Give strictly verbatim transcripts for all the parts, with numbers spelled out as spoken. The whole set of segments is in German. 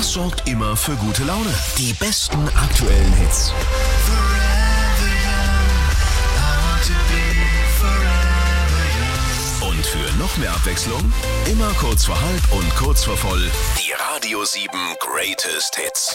Was sorgt immer für gute Laune? Die besten aktuellen Hits. Und für noch mehr Abwechslung, immer kurz vor halb und kurz vor voll, die Radio sieben Greatest Hits.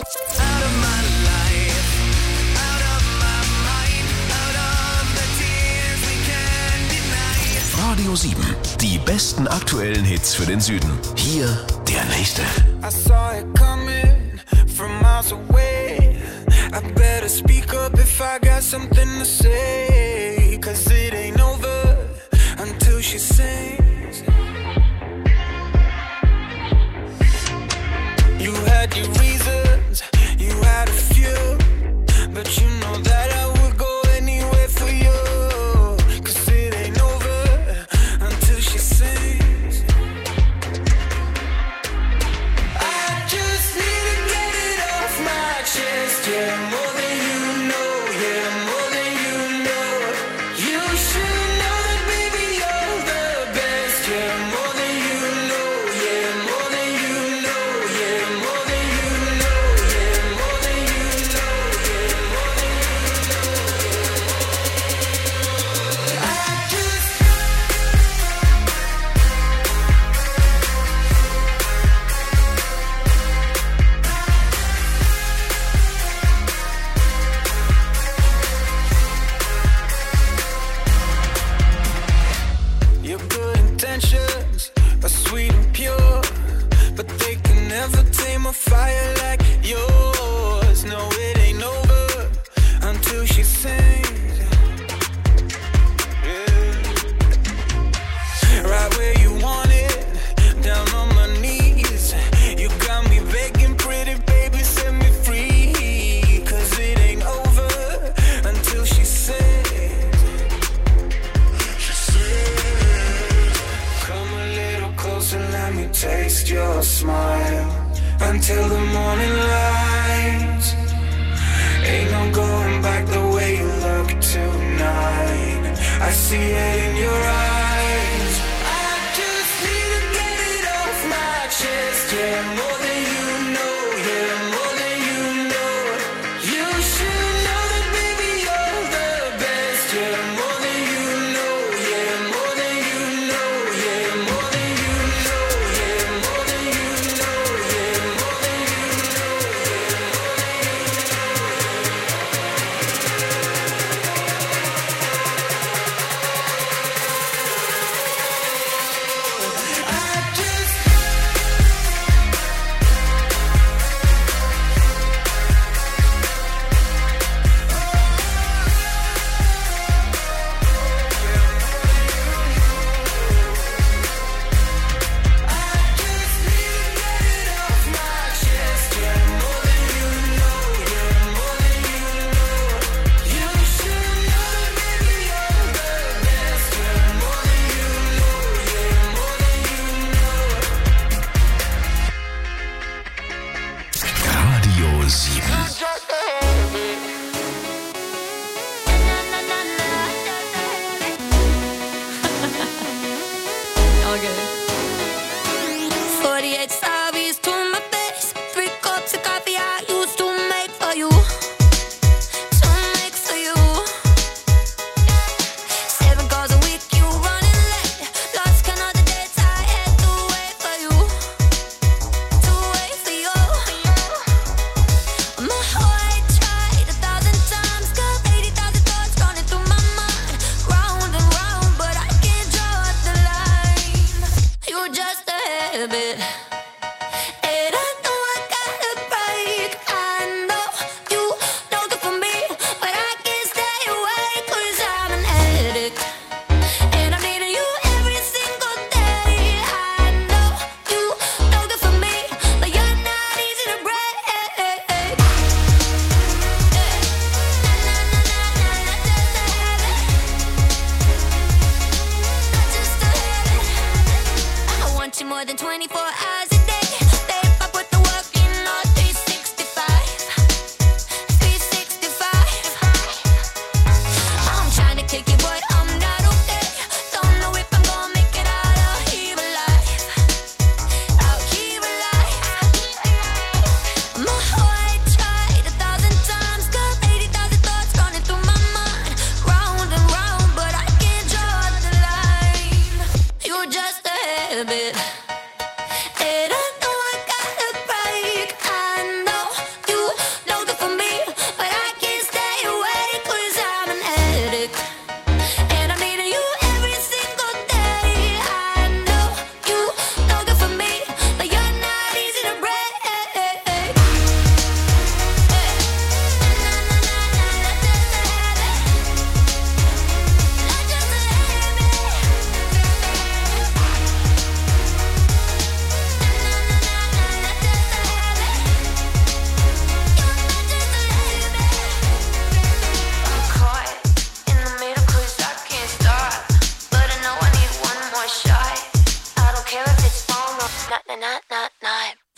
Radio sieben, die besten aktuellen Hits für den Süden. Hier der nächste. I saw it coming from miles away. I better speak up if I got something to say. Cause it ain't over until she sings. You had your reasons, you had a few, but you know that I would go anywhere for you. Cause it ain't over until she sings. I just need to get it off my chest, yeah, more than you know, yeah, more than you know. You should know that, baby, you're the best, yeah, more than you know, yeah, more than you know, yeah, more than you know, yeah, more than you know, yeah, more than you know. I just Your good intentions are sweet and pure, but they can never tame a fire like yours. No, it ain't over until she sings. Yeah. Right where you want it, down on my knees. You got me begging, pretty baby, set me free. Cause it ain't over until she sings. Come a little closer, let me taste your smile until the morning light. Ain't no going back the way you look tonight. I see it in your eyes. I just need to get it off my chest, yeah, more than you know, yeah, more than you know. You should know that, baby, you're the best, yeah, more than you know, yeah, more than you know, yeah, more than you know, yeah, more than you know, yeah, more than you know, yeah. I just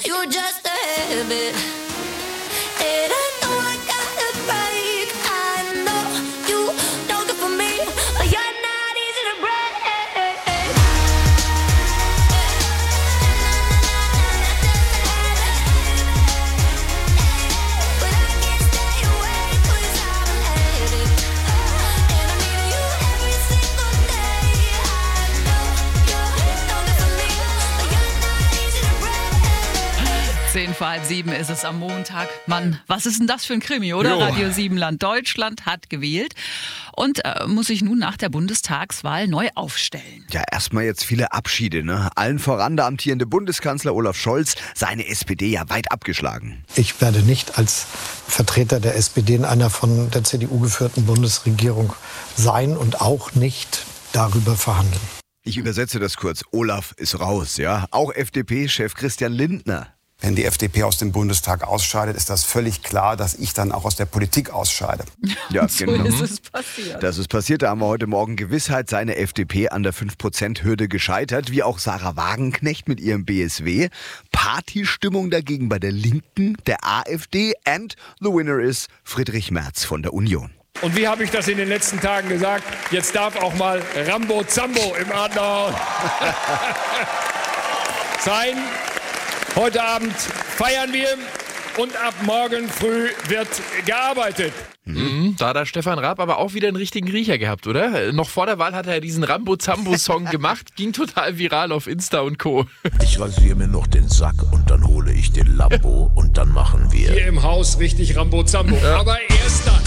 you're just a habit. And I know I gotta break. I know you don't good for me, but you're not easy to break. But I can't stay away 'cause I'm an addict. And I need you every single day. I know you don't good for me, but you're not easy to break. Zehn vor halb sieben ist es am Montag. Mann, was ist denn das für ein Krimi, oder? Jo. Radio Siebenland. Deutschland hat gewählt und äh, muss sich nun nach der Bundestagswahl neu aufstellen. Ja, erstmal jetzt viele Abschiede, ne? Allen voran der amtierende Bundeskanzler Olaf Scholz, seine S P D ja weit abgeschlagen. Ich werde nicht als Vertreter der S P D in einer von der C D U geführten Bundesregierung sein und auch nicht darüber verhandeln. Ich übersetze das kurz. Olaf ist raus, ja? Auch F D P-Chef Christian Lindner. Wenn die F D P aus dem Bundestag ausscheidet, ist das völlig klar, dass ich dann auch aus der Politik ausscheide. Ja, So genau. ist es passiert. Das ist passiert, da haben wir heute Morgen Gewissheit, seine F D P an der fünf Prozent Hürde gescheitert, wie auch Sarah Wagenknecht mit ihrem B S W. Partystimmung dagegen bei der Linken, der AfD and the winner is Friedrich Merz von der Union. Und wie habe ich das in den letzten Tagen gesagt? Jetzt darf auch mal Rambo Zambo im Adlerhorn sein. Heute Abend feiern wir und ab morgen früh wird gearbeitet. Mhm, da hat der Stefan Raab aber auch wieder einen richtigen Riecher gehabt, oder? Noch vor der Wahl hat er diesen Rambo-Zambo-Song gemacht, ging total viral auf Insta und Co. Ich rasiere mir noch den Sack und dann hole ich den Lambo und dann machen wir. Hier im Haus richtig Rambo Zambo. Ja. Aber erst dann.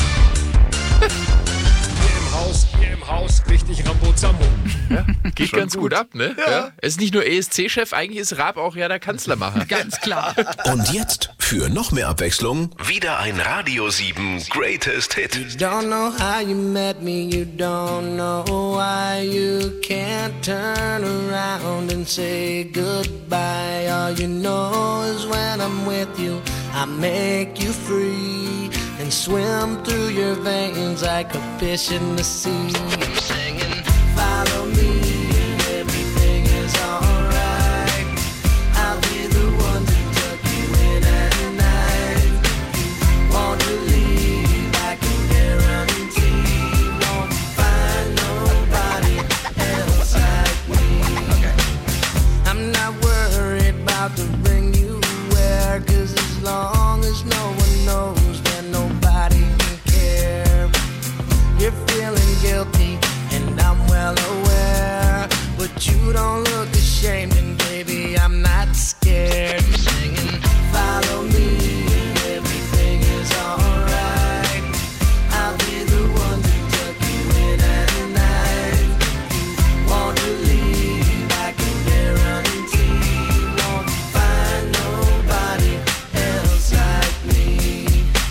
Hier im Haus, hier im Haus richtig Rambo Zambo. Ja, geht Schon ganz gut. gut ab, ne? Ja. Er ist nicht nur E S C-Chef, eigentlich ist Raab auch ja der Kanzlermacher. Ganz klar. Und jetzt, für noch mehr Abwechslung, wieder ein Radio sieben Greatest Hit. Don't know how you met me, you don't know why you can't turn around and say goodbye. All you know is when I'm with you, I make you free and swim through your veins like a fish in the sea. I'm singing, follow me, everything is alright. I'll be the one to tuck you in at night. Want to leave, I can guarantee you won't find nobody else like me. I'm not worried about the ring you wear, 'cause as long as no one knows, then nobody can care. You're feeling guilty, and I'm well aware, but you don't look ashamed, and baby, I'm not scared. Singing, follow me, everything is alright. I'll be the one to tuck you in at night. Want to leave, I can guarantee you won't find nobody else like me.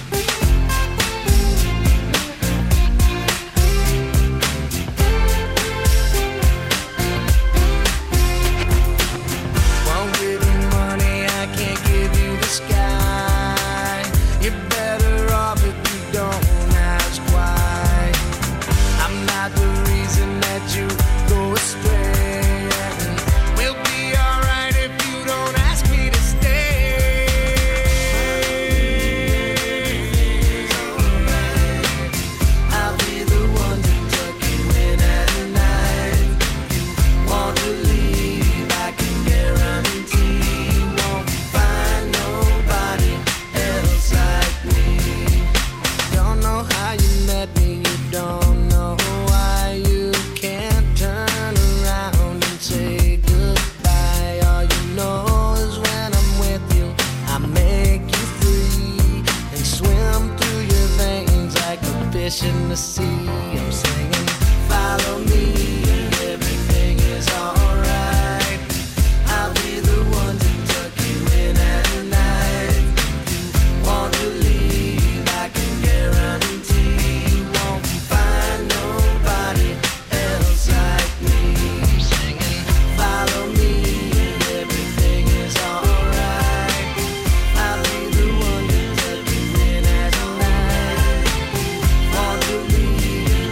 Won't give you money, I can't give you the sky. You're better off if you don't ask why. I'm not the reason that you go astray. We'll be alright if you don't ask me to stay. I'll be the one to tuck you in at night. Want to leave, I can guarantee you won't find nobody else like me. Don't know how you met me, you don't know why you can't turn around and say goodbye. All you know is when I'm with you, I make you free and swim through your veins like a fish in the sea. I'm singing, follow me, everything is alright. I'll be the one to tuck you in at night. Want to leave, I can guarantee you won't find nobody else like me. Singing, follow me, everything is alright. I'll be the one to tuck you in at night. Want to leave,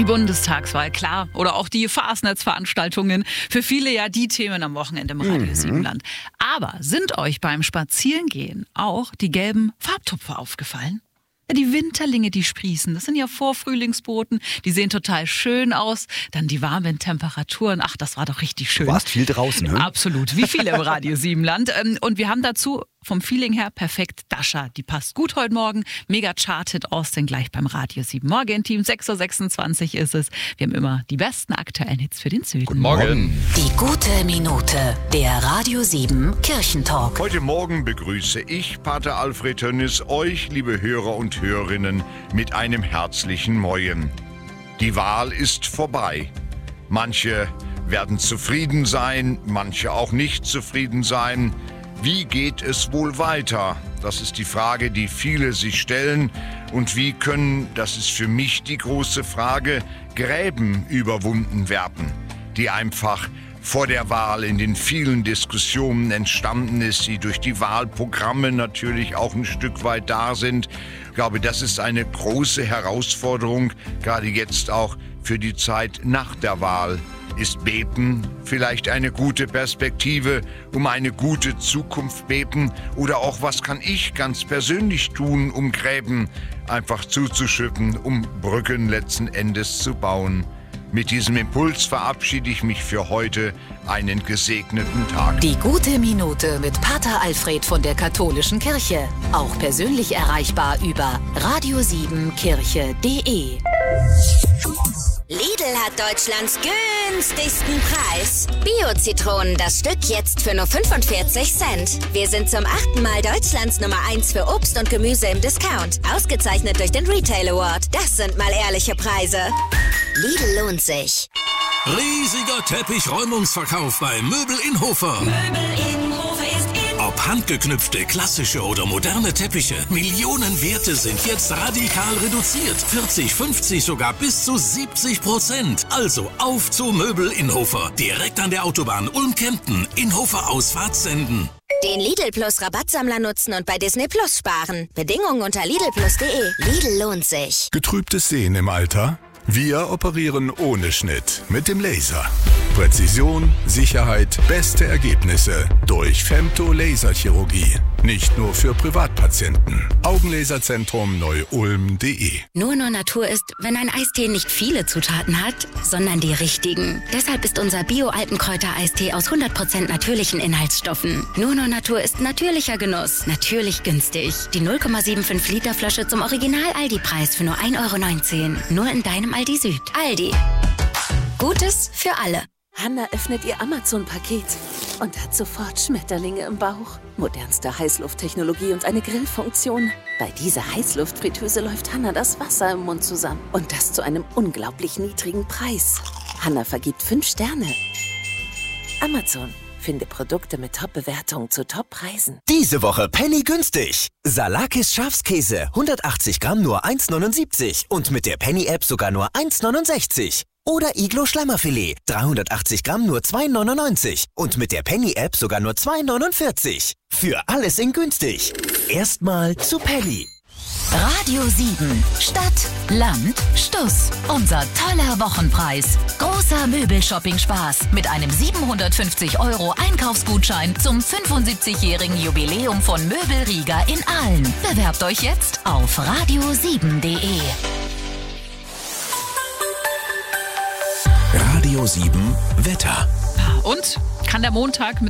Bundestagswahl, klar. Oder auch die Fastnetzveranstaltungen. Für viele ja die Themen am Wochenende im Radio Siebenland. Aber sind euch beim Spazierengehen auch die gelben Farbtupfer aufgefallen? Ja, die Winterlinge, die sprießen, das sind ja Vorfrühlingsboten, die sehen total schön aus. Dann die warmen Temperaturen, ach, das war doch richtig schön. Du warst viel draußen, ne? Absolut, wie viele im Radio Siebenland. Und wir haben dazu vom Feeling her perfekt Dasha. Die passt gut heute Morgen. Mega charted Austin gleich beim Radio sieben Morgen-Team. sechs Uhr sechsundzwanzig ist es. Wir haben immer die besten aktuellen Hits für den Süden. Guten Morgen. Die gute Minute, der Radio sieben Kirchentalk. Heute Morgen begrüße ich, Pater Alfred Tönnis, euch, liebe Hörer und Hörerinnen, mit einem herzlichen Moin. Die Wahl ist vorbei. Manche werden zufrieden sein, manche auch nicht zufrieden sein. Wie geht es wohl weiter? Das ist die Frage, die viele sich stellen. Und wie können, das ist für mich die große Frage, Gräben überwunden werden, die einfach vor der Wahl in den vielen Diskussionen entstanden ist, die durch die Wahlprogramme natürlich auch ein Stück weit da sind. Ich glaube, das ist eine große Herausforderung, gerade jetzt auch für die Zeit nach der Wahl. Ist Beten vielleicht eine gute Perspektive, um eine gute Zukunft beten? Oder auch, was kann ich ganz persönlich tun, um Gräben einfach zuzuschütten, um Brücken letzten Endes zu bauen? Mit diesem Impuls verabschiede ich mich für heute. Einen gesegneten Tag. Die gute Minute mit Pater Alfred von der Katholischen Kirche. Auch persönlich erreichbar über radio sieben kirche punkt de. Lidl hat Deutschlands günstigsten Preis. Bio-Zitronen das Stück jetzt für nur fünfundvierzig Cent. Wir sind zum achten Mal Deutschlands Nummer eins für Obst und Gemüse im Discount. Ausgezeichnet durch den Retail Award. Das sind mal ehrliche Preise. Lidl lohnt sich. Riesiger Teppichräumungsverkauf bei Möbel in Hofer. Möbel in Hofer ist in. Ob handgeknüpfte, klassische oder moderne Teppiche, Millionenwerte sind jetzt radikal reduziert. vierzig, fünfzig, sogar bis zu siebzig Prozent. Also auf zu Möbel in Hofer. Direkt an der Autobahn Ulm-Kempten. In Hofer Ausfahrt senden. Den Lidl Plus Rabattsammler nutzen und bei Disney Plus sparen. Bedingungen unter lidl plus punkt de. Lidl lohnt sich. Getrübtes Sehen im Alter? Wir operieren ohne Schnitt mit dem Laser. Präzision, Sicherheit, beste Ergebnisse durch Femto-Laserchirurgie. Nicht nur für Privatpatienten. Augenlaserzentrum Neu-Ulm punkt de. Nur nur Natur ist, wenn ein Eistee nicht viele Zutaten hat, sondern die richtigen. Deshalb ist unser Bio-Alpenkräuter-Eistee aus hundert Prozent natürlichen Inhaltsstoffen. Nur nur Natur ist natürlicher Genuss, natürlich günstig. Die null Komma fünfundsiebzig Liter Flasche zum Original-Aldi-Preis für nur ein Euro neunzehn. Nur in deinem Aldi Süd. Aldi. Gutes für alle. Hanna öffnet ihr Amazon-Paket und hat sofort Schmetterlinge im Bauch. Modernste Heißlufttechnologie und eine Grillfunktion. Bei dieser Heißluftfritteuse läuft Hanna das Wasser im Mund zusammen. Und das zu einem unglaublich niedrigen Preis. Hanna vergibt fünf Sterne. Amazon. Finde Produkte mit Top-Bewertungen zu Top-Preisen. Diese Woche Penny günstig. Salakis Schafskäse, hundertachtzig Gramm nur eins neunundsiebzig und mit der Penny-App sogar nur eins neunundsechzig. Oder Iglo Schlammerfilet, dreihundertachtzig Gramm nur zwei neunundneunzig und mit der Penny-App sogar nur zwei neunundvierzig. Für alles in günstig. Erstmal zu Penny. Radio sieben. Stadt, Land, Stuss. Unser toller Wochenpreis. Großer Möbelshopping-Spaß mit einem siebenhundertfünfzig Euro Einkaufsgutschein zum fünfundsiebzigjährigen Jubiläum von Möbel Rieger in Aalen. Bewerbt euch jetzt auf radio sieben punkt de. Radio sieben Wetter. Und kann der Montag mit